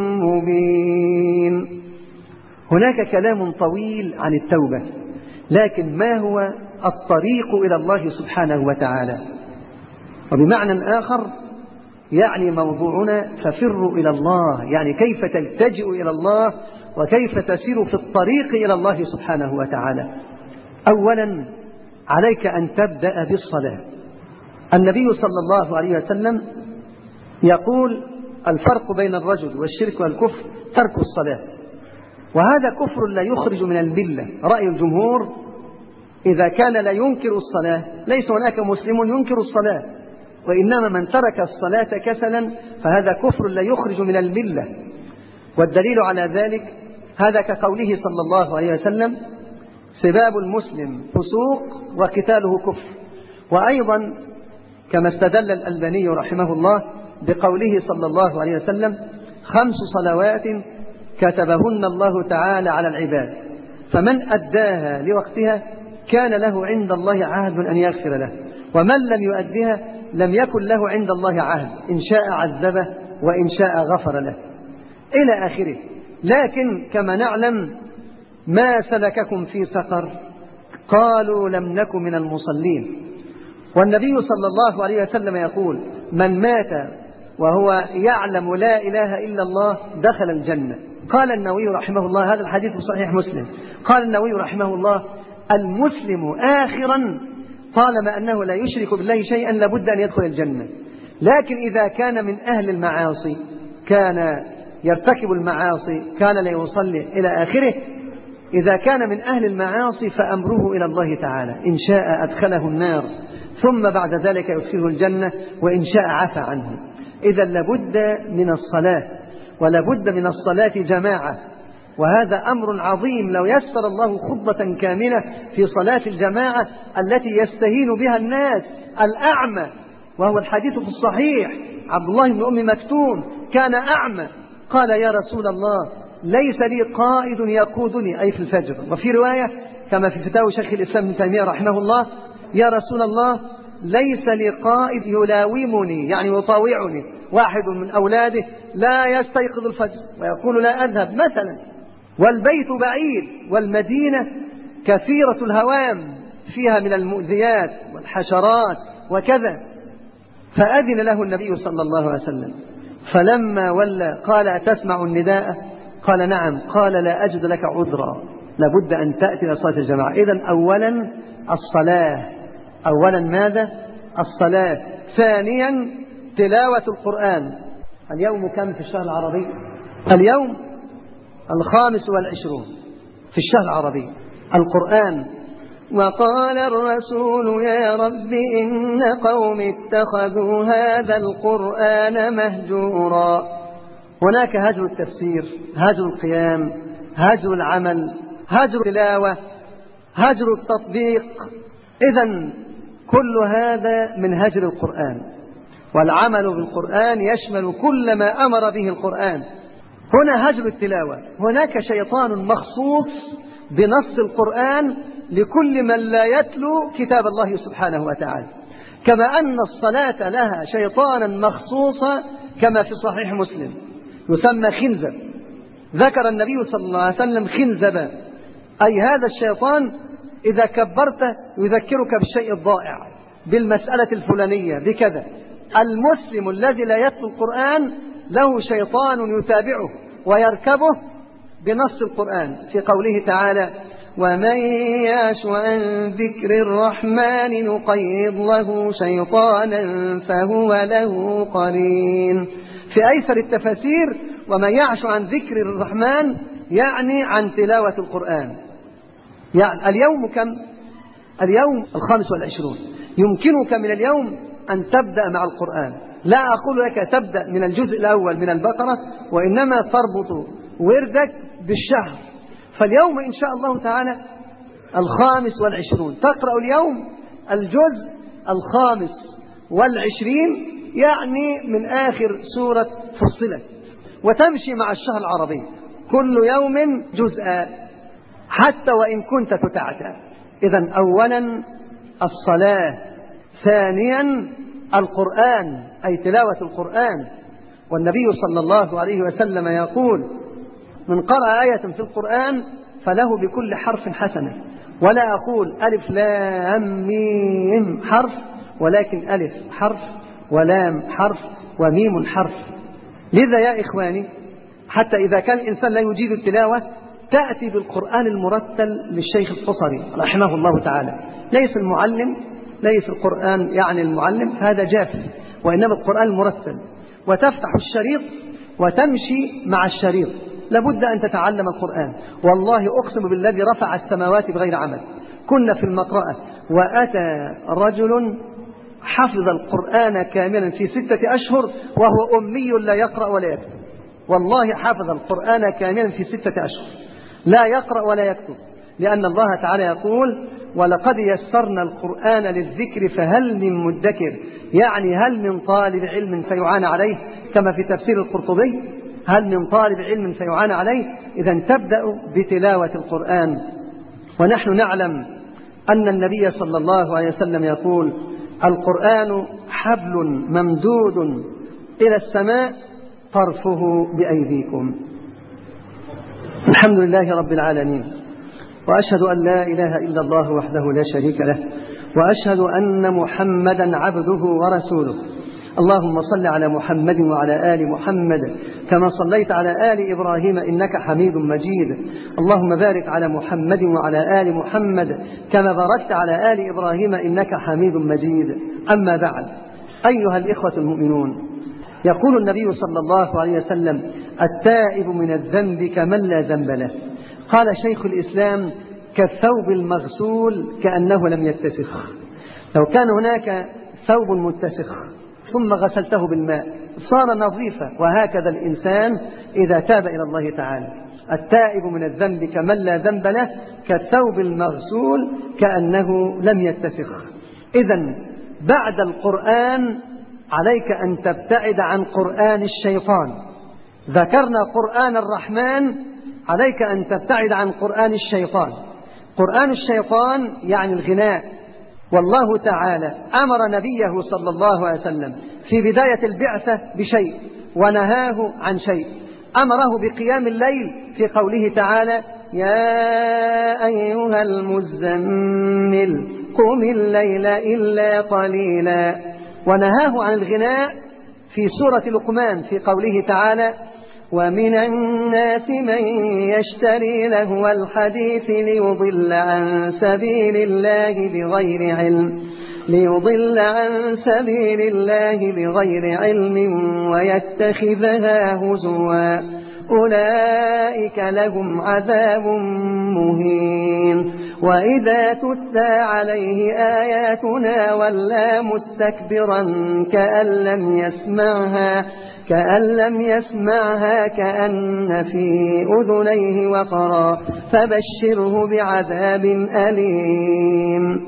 مبين. هناك كلام طويل عن التوبة، لكن ما هو الطريق إلى الله سبحانه وتعالى؟ وبمعنى آخر يعني موضوعنا ففروا إلى الله، يعني كيف تلتجئ إلى الله وكيف تسير في الطريق إلى الله سبحانه وتعالى. أولا عليك أن تبدأ بالصلاة. النبي صلى الله عليه وسلم يقول الفرق بين الرجل والشرك والكفر ترك الصلاة، وهذا كفر لا يخرج من الملة. رأي الجمهور إذا كان لا ينكر الصلاة ليس هناك مسلم ينكر الصلاة، وإنما من ترك الصلاة كسلا فهذا كفر لا يخرج من الملة. والدليل على ذلك هذا كقوله صلى الله عليه وسلم سباب المسلم فسوق وقتاله كفر. وأيضا كما استدل الألباني رحمه الله بقوله صلى الله عليه وسلم خمس صلوات كتبهن الله تعالى على العباد فمن أداها لوقتها كان له عند الله عهد أن يغفر له، ومن لم يؤدها لم يكن له عند الله عهد، إن شاء عذبه وإن شاء غفر له إلى آخره. لكن كما نعلم ما سلككم في سقر قالوا لم نكن من المصلين. والنبي صلى الله عليه وسلم يقول من مات وهو يعلم لا إله إلا الله دخل الجنة. قال النووي رحمه الله، هذا الحديث في صحيح مسلم، قال النووي رحمه الله المسلم آخرا طالما أنه لا يشرك بالله شيئا لابد أن يدخل الجنة. لكن إذا كان من أهل المعاصي كان يرتكب المعاصي كان لا يصلي إلى آخره، إذا كان من أهل المعاصي فأمره إلى الله تعالى، إن شاء أدخله النار ثم بعد ذلك يدخله الجنة، وإن شاء عفى عنه. إذا لابد من الصلاة، ولابد من الصلاة جماعة، وهذا أمر عظيم. لو يسر الله خطبة كاملة في صلاة الجماعة التي يستهين بها الناس. الأعمى، وهو الحديث في الصحيح، عبد الله بن أم مكتوم كان أعمى، قال يا رسول الله ليس لي قائد يقودني، أي في الفجر. وفي رواية كما في فتاوى شيخ الإسلام ابن تيمية رحمه الله، يا رسول الله ليس لي قائد يلاومني، يعني يطاوعني، واحد من أولاده لا يستيقظ الفجر ويقول لا أذهب مثلا، والبيت بعيد، والمدينة كثيرة الهوام، فيها من المؤذيات والحشرات وكذا. فأذن له النبي صلى الله عليه وسلم، فلما ولى قال أتسمع النداء؟ قال نعم. قال لا أجد لك عذرا، لابد أن تأتي إلى صلاة الجماعة. إذن أولا الصلاة، أولا ماذا؟ الصلاة. ثانيا تلاوة القرآن. اليوم كم في الشهر العربي؟ اليوم الخامس والعشرون في الشهر العربي. القرآن. وقال الرسول يا رب إن قوم اتخذوا هذا القرآن مهجورا. هناك هجر التفسير، هجر القيام، هجر العمل، هجر التلاوة، هجر التطبيق. إذن كل هذا من هجر القرآن. والعمل بالقرآن يشمل كل ما أمر به القرآن. هنا هجر التلاوة، هناك شيطان مخصوص بنص القرآن لكل من لا يتلو كتاب الله سبحانه وتعالى، كما أن الصلاة لها شيطانا مخصوصا كما في صحيح مسلم يسمى خنزب. ذكر النبي صلى الله عليه وسلم خنزبا، أي هذا الشيطان إذا كبرت يذكرك بالشيء الضائع، بالمسألة الفلانية، بكذا. المسلم الذي لا يتلو القرآن له شيطان يتابعه ويركبه بنص القرآن في قوله تعالى ومن يعش عن ذكر الرحمن نقيض له شيطانا فهو له قرين. في أيسر التفاسير ومن يعش عن ذكر الرحمن يعني عن تلاوة القرآن. يعني اليوم كم؟ اليوم الخامس والعشرون. يمكنك من اليوم أن تبدأ مع القرآن. لا أقول لك تبدأ من الجزء الأول من البقرة، وإنما تربط وردك بالشهر. فاليوم إن شاء الله تعالى الخامس والعشرون تقرأ اليوم الجزء الخامس والعشرين، يعني من آخر سورة فصلت، وتمشي مع الشهر العربي كل يوم جزءا حتى وإن كنت تتعتى. إذن أولا الصلاة، ثانيا القرآن أي تلاوة القرآن. والنبي صلى الله عليه وسلم يقول من قرأ آية في القرآن فله بكل حرف حسنة. ولا أقول ألف لام ميم حرف، ولكن ألف حرف ولام حرف وميم حرف. لذا يا إخواني حتى إذا كان الإنسان لا يجيد التلاوة تأتي بالقرآن المرتل للشيخ الحصري رحمه الله تعالى. ليس المعلم، ليس القرآن يعني المعلم، هذا جاف، وإنما القرآن المرتل. وتفتح الشريط وتمشي مع الشريط. لابد أن تتعلم القرآن. والله أقسم بالذي رفع السماوات بغير عمل، كنا في المقرأة وأتى رجل حفظ القرآن كاملا في ستة أشهر وهو أمي لا يقرأ ولا يكتب. والله حفظ القرآن كاملا في ستة أشهر لا يقرأ ولا يكتب، لأن الله تعالى يقول ولقد يسرنا القرآن للذكر فهل من مدكر، يعني هل من طالب علم فيعان عليه، كما في تفسير القرطبي هل من طالب علم فيعان عليه. إذن تبدأ بتلاوة القرآن. ونحن نعلم أن النبي صلى الله عليه وسلم يقول القرآن حبل ممدود إلى السماء طرفه بأيديكم. الحمد لله رب العالمين، وأشهد أن لا إله إلا الله وحده لا شريك له، وأشهد أن محمدا عبده ورسوله. اللهم صل على محمد وعلى آل محمد كما صليت على آل إبراهيم إنك حميد مجيد. اللهم بارك على محمد وعلى آل محمد كما باركت على آل إبراهيم إنك حميد مجيد. أما بعد، أيها الإخوة المؤمنون، يقول النبي صلى الله عليه وسلم: التائب من الذنب كمن لا ذنب له. قال شيخ الإسلام: كالثوب المغسول كأنه لم يتسخ. لو كان هناك ثوب متسخ ثم غسلته بالماء صار نظيفا، وهكذا الإنسان إذا تاب إلى الله تعالى. التائب من الذنب كمن لا ذنب له، كالثوب المغسول كأنه لم يتسخ. إذن بعد القرآن عليك أن تبتعد عن قرآن الشيطان. ذكرنا قرآن الرحمن، عليك أن تبتعد عن قرآن الشيطان. قرآن الشيطان يعني الغناء. والله تعالى أمر نبيه صلى الله عليه وسلم في بداية البعثة بشيء ونهاه عن شيء. أمره بقيام الليل في قوله تعالى: يا أيها المزمل قم الليل إلا قليلا. ونهاه عن الغناء في سورة لقمان في قوله تعالى: ومن الناس من يشتري لهو الحديث ليضل عن سبيل الله بغير علم ليضل عن سبيل الله بغير علم ويتخذها هزوا أولئك لهم عذاب مهين. وإذا تتلى عليه آياتنا ولى مستكبرا كأن لم يسمعها كأن لم يسمعها كأن في أذنيه وقرا فبشره بعذاب أليم.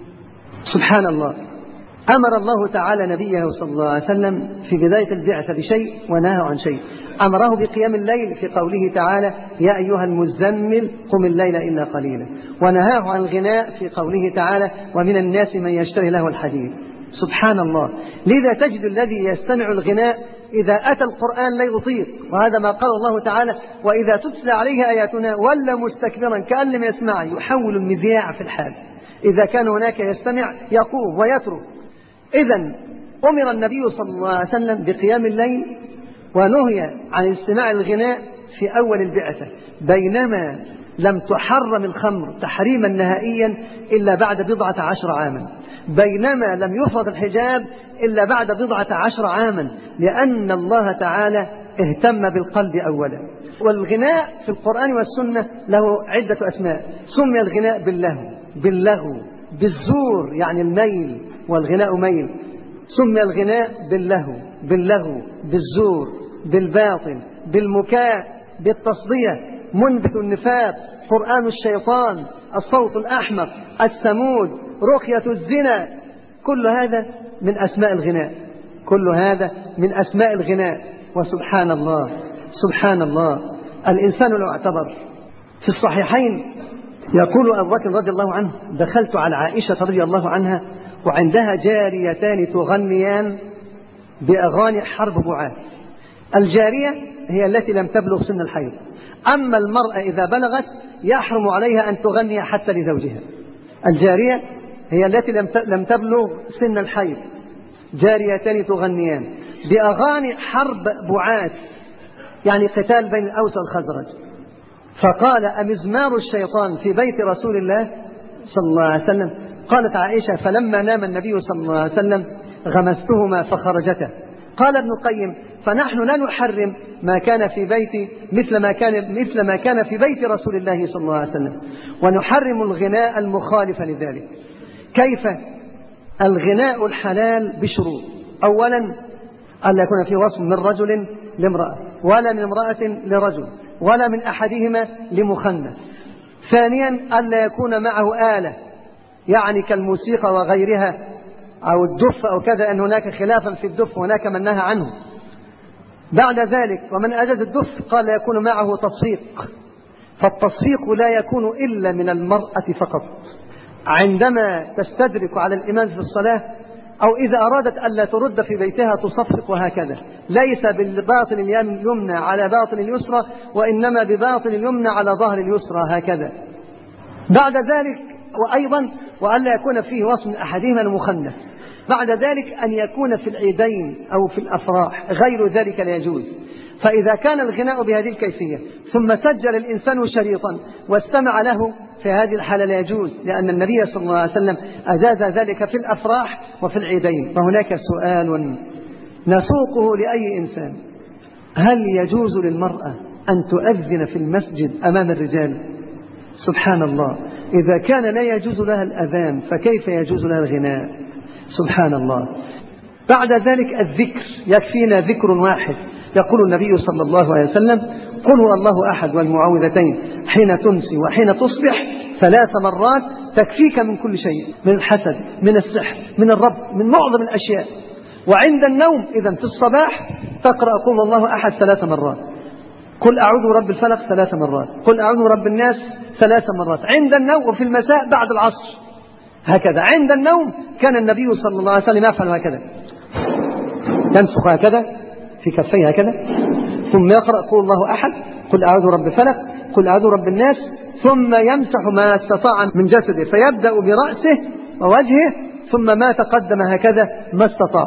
سبحان الله، أمر الله تعالى نبيه صلى الله عليه وسلم في بداية البعثة بشيء ونهى عن شيء. أمره بقيام الليل في قوله تعالى: يا أيها المزمل قم الليل إلا قليلا. ونهاه عن الغناء في قوله تعالى: ومن الناس من يشتري له الحديث. سبحان الله، لذا تجد الذي يستمع الغناء إذا أتى القرآن لا يطيق، وهذا ما قال الله تعالى: وإذا تتلى عليه آياتنا ولى مستكبرا كأن لم يسمع، يحول المذياع في الحال. إذا كان هناك يستمع يقوم ويترك. إذن أمر النبي صلى الله عليه وسلم بقيام الليل، ونهي عن استماع الغناء في أول البعثة، بينما لم تحرم الخمر تحريما نهائيا إلا بعد بضعة عشر عاما، بينما لم يفرض الحجاب إلا بعد بضعة عشر عاما، لأن الله تعالى اهتم بالقلب أولا. والغناء في القرآن والسنة له عدة أسماء. سمي الغناء باللهو باللغو بالزور يعني الميل، والغناء ميل. سمي الغناء باللهو باللغو بالزور بالباطل بالمكاء بالتصدية، منبت النفاق، قرآن الشيطان، الصوت الأحمق، السمود، رقية الزنا. كل هذا من أسماء الغناء، كل هذا من أسماء الغناء. وسبحان الله سبحان الله، الإنسان لو اعتبر. في الصحيحين يقول أبو بكر رضي الله عنه: دخلت على عائشة رضي الله عنها وعندها جاريتان تغنيان بأغاني حرب بعاث. الجارية هي التي لم تبلغ سن الحيض، أما المرأة إذا بلغت يحرم عليها أن تغني حتى لزوجها. الجارية هي التي لم تبلغ سن الحيض. جاريتان تغنيان بأغاني حرب بعاث، يعني قتال بين الأوس والخزرج. فقال: أمزمار الشيطان في بيت رسول الله صلى الله عليه وسلم؟ قالت عائشة: فلما نام النبي صلى الله عليه وسلم غمستهما فخرجتا. قال ابن القيم: فنحن لا نحرم ما كان في بيت مثل ما كان مثل ما كان في بيت رسول الله صلى الله عليه وسلم، ونحرم الغناء المخالف لذلك. كيف؟ الغناء الحلال بشروط: أولا ألا يكون فيه وصف من رجل لامرأة، ولا من امرأة لرجل، ولا من أحدهما لمخنث. ثانيا ألا يكون معه آلة، يعني كالموسيقى وغيرها أو الدف أو كذا، أن هناك خلافا في الدف، هناك من نهى عنه. بعد ذلك ومن أجاز الدف قال يكون معه تصفيق، فالتصفيق لا يكون إلا من المرأة فقط عندما تستدرك على الإمام في الصلاة، أو إذا أرادت ألا ترد في بيتها تصفق، وهكذا. ليس بالباطن اليمنى على باطن اليسرى، وإنما بباطن اليمنى على ظهر اليسرى، هكذا. بعد ذلك وأيضا وألا يكون فيه وصف من أحدهما المخنث. بعد ذلك أن يكون في العيدين أو في الأفراح، غير ذلك لا يجوز. فإذا كان الغناء بهذه الكيفية ثم سجل الإنسان شريطا واستمع له في هذه الحالة لا يجوز، لأن النبي صلى الله عليه وسلم أجاز ذلك في الأفراح وفي العيدين. وهناك سؤال نسوقه لأي إنسان: هل يجوز للمرأة أن تؤذن في المسجد أمام الرجال؟ سبحان الله، إذا كان لا يجوز لها الأذان فكيف يجوز لها الغناء؟ سبحان الله. بعد ذلك الذكر، يكفينا ذكر واحد. يقول النبي صلى الله عليه وسلم: قل هو الله أحد والمعوذتين حين تمسي وحين تصبح ثلاث مرات تكفيك من كل شيء، من الحسد، من السحر، من الرب، من معظم الأشياء. وعند النوم إذا في الصباح تقرأ قل الله أحد ثلاث مرات، قل أعوذ برب الفلق ثلاث مرات، قل أعوذ برب الناس ثلاث مرات عند النوم، وفي المساء بعد العصر هكذا. عند النوم كان النبي صلى الله عليه وسلم يفعل هكذا، ينفخ هكذا في كفيه هكذا، ثم يقرأ قل الله أحد، قل أعوذ برب الفلق، قل أعوذ برب الناس، ثم يمسح ما استطاع من جسده، فيبدأ برأسه ووجهه ثم ما تقدم هكذا ما استطاع.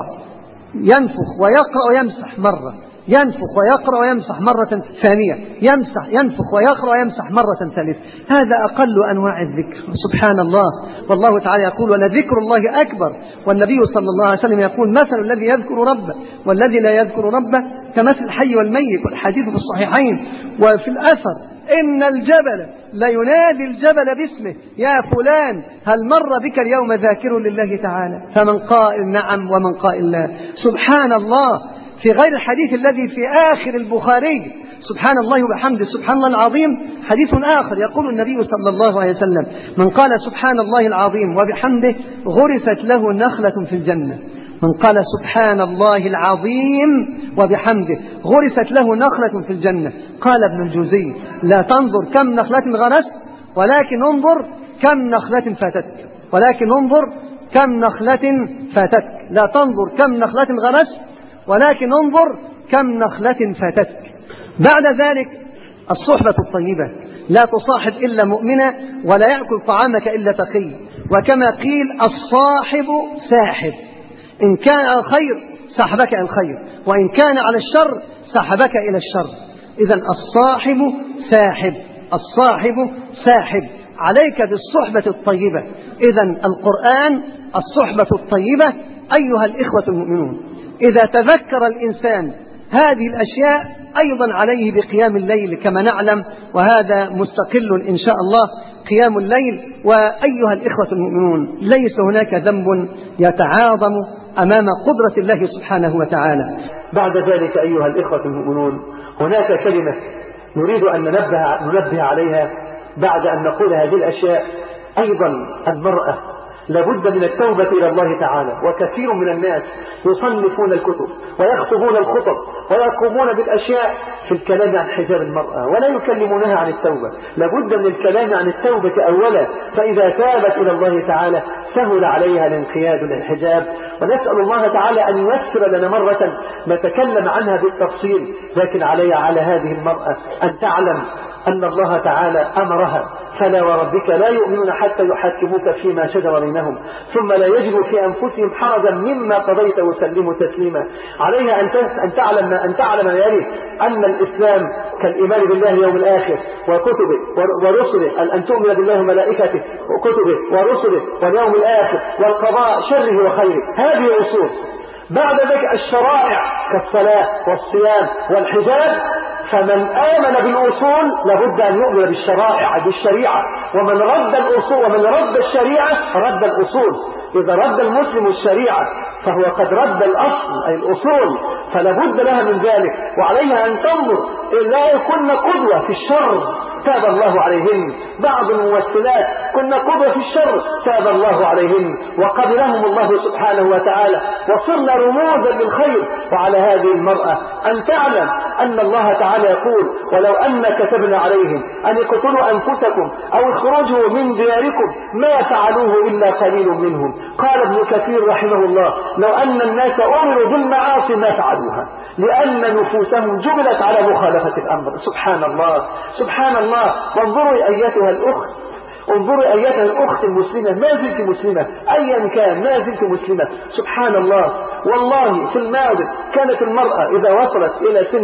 ينفخ ويقرأ ويمسح مرة، ينفخ ويقرأ ويمسح مرة ثانية، يمسح ينفخ ويقرأ ويمسح مرة ثالثة. هذا أقل أنواع الذكر. سبحان الله. والله تعالى يقول: ولذكر الله أكبر. والنبي صلى الله عليه وسلم يقول: مثل الذي يذكر ربه والذي لا يذكر ربه كمثل الحي والميت. والحديث في الصحيحين. وفي الأثر: إن الجبل لينادي الجبل باسمه: يا فلان هل مر بك اليوم ذاكر لله تعالى؟ فمن قائل نعم ومن قائل لا. سبحان الله. في غير الحديث الذي في آخر البخاري: سبحان الله وبحمده سبحان الله العظيم، حديث آخر يقول النبي صلى الله عليه وسلم: من قال سبحان الله العظيم وبحمده غرست له نخلة في الجنة. من قال سبحان الله العظيم وبحمده غرست له نخلة في الجنة. قال ابن الجوزي: لا تنظر كم نخلة غرست، ولكن انظر كم نخلة فاتتك. ولكن انظر كم نخلة فاتتك. لا تنظر كم نخلة غرست، ولكن انظر كم نخلة فاتتك. بعد ذلك الصحبة الطيبة: لا تصاحب إلا مؤمنا، ولا يأكل طعامك إلا تقي. وكما قيل: الصاحب ساحب، إن كان على الخير سحبك إلى الخير، وإن كان على الشر سحبك إلى الشر. إذن الصاحب ساحب، الصاحب ساحب. عليك بالصحبة الطيبة. إذن القرآن الصحبة الطيبة. أيها الإخوة المؤمنون، إذا تذكر الإنسان هذه الأشياء أيضا عليه بقيام الليل كما نعلم، وهذا مستقل إن شاء الله قيام الليل. وأيها الإخوة المؤمنون، ليس هناك ذنب يتعاظم أمام قدرة الله سبحانه وتعالى. بعد ذلك أيها الإخوة المؤمنون، هناك كلمة نريد أن ننبه, ننبه عليها بعد أن نقول هذه الأشياء. أيضا المرأة لابد من التوبة إلى الله تعالى. وكثير من الناس يصنفون الكتب ويخطبون الخطب ويقومون بالأشياء في الكلام عن حجاب المرأة، ولا يكلمونها عن التوبة. لابد من الكلام عن التوبة أولا، فإذا تابت إلى الله تعالى سهل عليها الانقياد للحجاب. ونسأل الله تعالى أن ييسر لنا مرة نتكلم عنها بالتفصيل. لكن عليها على هذه المرأة أن تعلم أن الله تعالى أمرها: فلا وربك لا يؤمنون حتى يحكموك فيما شجر بينهم ثم لا يجدوا في أنفسهم حرجا مما قضيت وسلموا تسليما. عليها أن تعلم أن تعلم يلي أن الإسلام كالإيمان بالله يوم الآخر وكتبه ورسله، أن تؤمن بالله وملائكته وكتبه ورسله واليوم الآخر والقضاء شره وخيره. هذه أصول. بعد ذلك الشرائع كالصلاة والصيام والحجاب. فمن آمن بالأصول لابد أن يؤمن بالشرائع بالشريعة. ومن رد الأصول ومن رد الشريعة رد الأصول. إذا رد المسلم الشريعة فهو قد رد الأصل أي الأصول، فلابد لها من ذلك. وعليها أن تنظر لا يكون قدوة في الشر تاب الله عليهن. بعض الممثلات كنا قدوة في الشر تاب الله عليهن وقبلهم الله سبحانه وتعالى، وصرنا رموزا للخير. وعلى هذه المرأة أن تعلم أن الله تعالى يقول: ولو أن كتبنا عليهم أن اقتلوا أنفسكم أو اخرجوا من دياركم ما فعلوه إلا قليل منهم. قال ابن كثير رحمه الله: لو أن الناس أمروا بالمعاصي ما فعلوها، لأن نفوسهم جبلت على مخالفة الأمر. سبحان الله سبحان الله. وانظروا أيتها الأخت، انظروا أيتها الأخت المسلمة، ما زلت مسلمة أيا كان، ما زلت مسلمة. سبحان الله. والله في الماضي كانت المرأة إذا وصلت إلى سن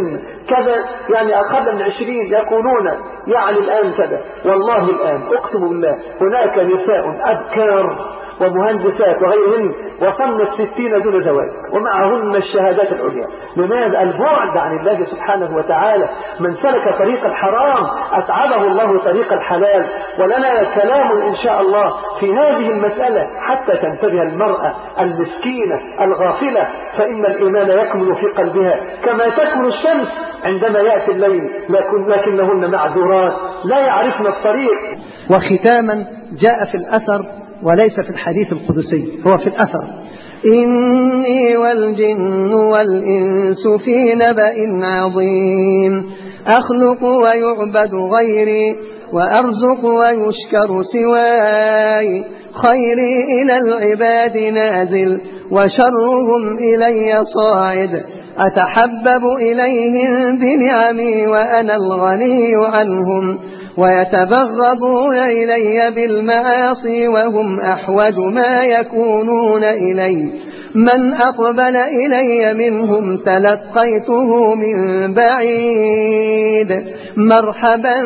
كذا، يعني أقل من عشرين يقولون يعني الآن كذا. والله الآن أقسم بالله هناك نساء أبكار ومهندسات وغيرهن وصلن الستين دون زواج ومعهن الشهادات العليا. لماذا؟ البعد عن الله سبحانه وتعالى. من سلك طريق الحرام أسعده الله طريق الحلال. ولنا كلام إن شاء الله في هذه المسألة حتى تنتبه المرأة المسكينة الغافلة، فإن الإيمان يكمن في قلبها كما تكمن الشمس عندما يأتي الليل، لكن لكنهن معذورات لا يعرفن الطريق. وختاما جاء في الأثر وليس في الحديث القدسي، هو في الأثر: إني والجن والإنس في نبأ عظيم، أخلق ويعبد غيري وأرزق ويشكر سواي، خيري إلى العباد نازل وشرهم إلي صاعد، أتحبب إليهم بنعمي وأنا الغني عنهم، ويتبغضون إلي بالمعاصي وهم أحوج ما يكونون إلي، من أقبل إلي منهم تلقيته من بعيد، مرحبا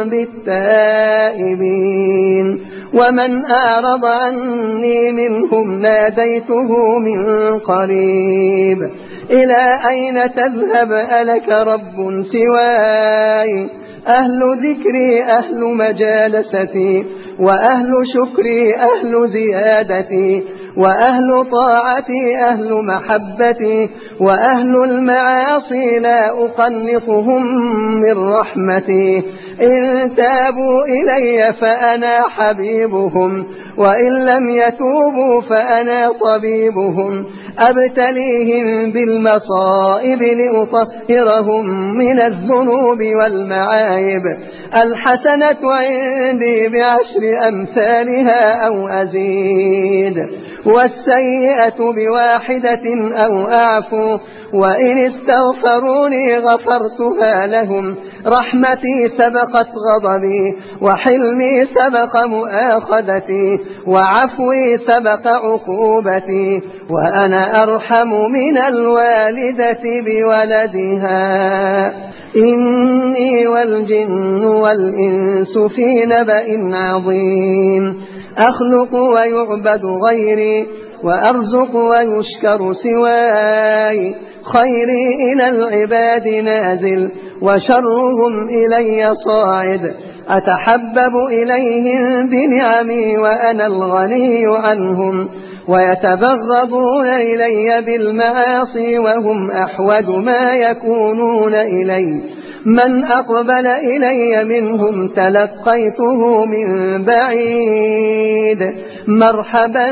بالتائبين، ومن أعرض عني منهم ناديته من قريب، إلى أين تذهب ألك رب سواي، أهل ذكري أهل مجالستي، وأهل شكري أهل زيادتي، وأهل طاعتي أهل محبتي، وأهل المعاصي لا أقنطهم من رحمتي، إن تابوا إلي فأنا حبيبهم، وإن لم يتوبوا فأنا طبيبهم، أبتليهم بالمصائب لأطهرهم من الذنوب والمعايب، الحسنة عندي بعشر أمثالها أو أزيد، والسيئة بواحدة أو أعفو، وإن استغفروني غفرتها لهم، رحمتي سبقت غضبي، وحلمي سبق مؤاخذتي، وعفوي سبق عقوبتي، وأنا أرحم من الوالدة بولدها، إني والجن والإنس في نبأ عظيم، أخلق ويعبد غيري وأرزق ويشكر سواي، خيري إلى العباد نازل وشرهم إلي صاعد، أتحبب إليهم بنعمي وأنا الغني عنهم، ويتبغضون إلي بالمعاصي وهم أحوج ما يكونون إلي، من أقبل إلي منهم تلقيته من بعيد، مرحبا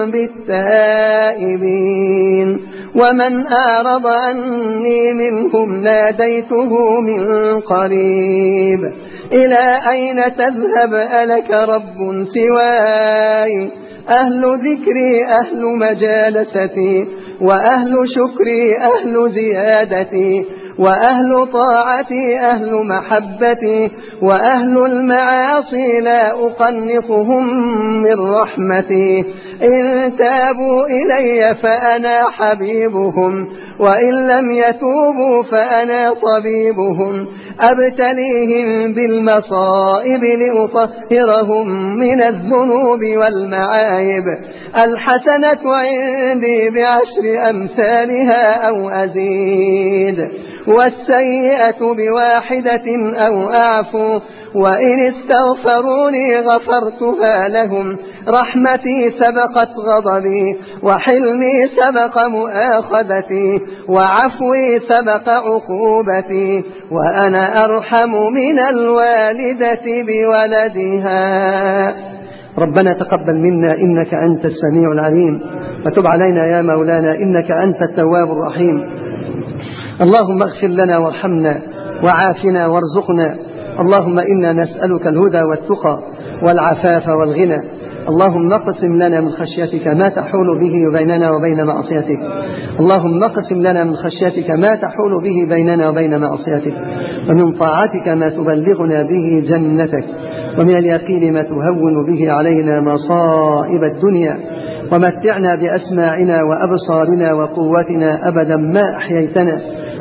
بالتائبين، ومن أعرض عني منهم ناديته من قريب، إلى أين تذهب ألك رب سواي، أهل ذكري أهل مجالستي، وأهل شكري أهل زيادتي، وأهل طاعتي أهل محبتي، وأهل المعاصي لا أقنطهم من رحمتي، إن تابوا إلي فأنا حبيبهم، وإن لم يتوبوا فأنا طبيبهم، أبتليهم بالمصائب لأطهرهم من الذنوب والمعايب، الحسنة عندي بعشر أمثالها أو أزيد، والسيئة بواحدة أو أعفو، وإن استغفروني غفرتها لهم، رحمتي سبقت غضبي، وحلمي سبق مؤاخذتي، وعفوي سبق عقوبتي، وأنا أرحم من الوالدة بولدها. ربنا تقبل منا إنك أنت السميع العليم، وتب علينا يا مولانا إنك أنت التواب الرحيم. اللهم اغفر لنا وارحمنا وعافنا وارزقنا، اللهم إنا نسألك الهدى والتقى والعفاف والغنى، اللهم نقسم لنا من خشيتك ما تحول به بيننا وبين معصيتك، اللهم نقسم لنا من خشيتك ما تحول به بيننا وبين معصيتك، ومن طاعتك ما تبلغنا به جنتك، ومن اليقين ما تهون به علينا مصائب الدنيا، ومتعنا بأسماعنا وأبصارنا وقوتنا أبدا ما أحييتنا،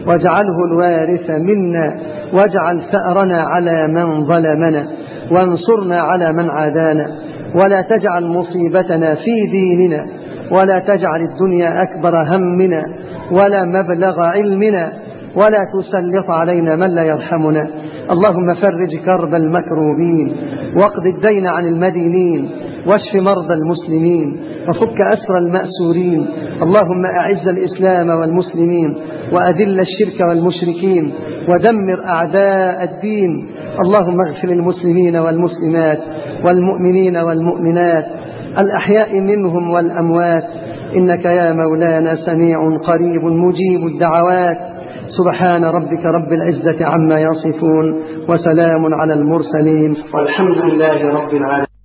واجعله الوارث منا، واجعل ثأرنا على من ظلمنا، وانصرنا على من عادانا، ولا تجعل مصيبتنا في ديننا، ولا تجعل الدنيا أكبر همنا ولا مبلغ علمنا، ولا تسلط علينا من لا يرحمنا. اللهم فرج كرب المكروبين، واقض الدين عن المدينين، واشف مرضى المسلمين، وفك أسر المأسورين. اللهم أعز الإسلام والمسلمين، وأذل الشرك والمشركين، ودمر أعداء الدين. اللهم اغفر للمسلمين والمسلمات والمؤمنين والمؤمنات الأحياء منهم والأموات، إنك يا مولانا سميع قريب مجيب الدعوات. سبحان ربك رب العزة عما يصفون، وسلام على المرسلين، والحمد لله رب العالمين.